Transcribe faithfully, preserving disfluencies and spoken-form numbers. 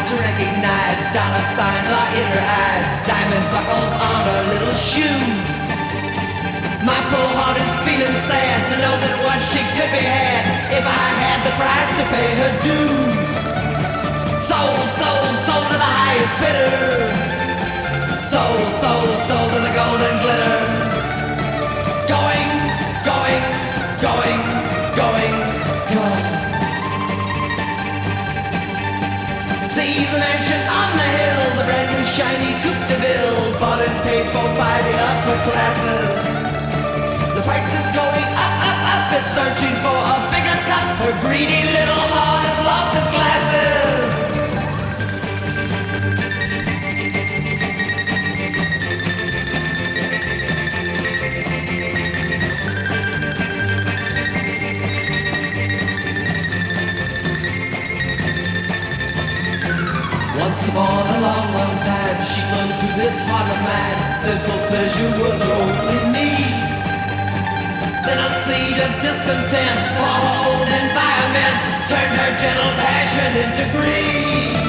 to recognize. Dollar signs are in her eyes, diamond buckles on her little shoes. My full heart is feeling sad to know that once she could be had if I had the price to pay her dues. Sold, sold, sold to the highest bidder. Sold, sold, sold to the golden glitter. Going, going, going, going, going. See the mansion on the hill, the brand new shiny Coupe de Ville, bought and paid for by the upper classes. The price is going up, up, up, it's searching for a bigger cup. Her greedy little heart has lost its glasses. Once upon a long, long time, she clung to this heart of mine. Simple pleasure was her only need. Then a seed of discontent for her old environment turned her gentle passion into greed.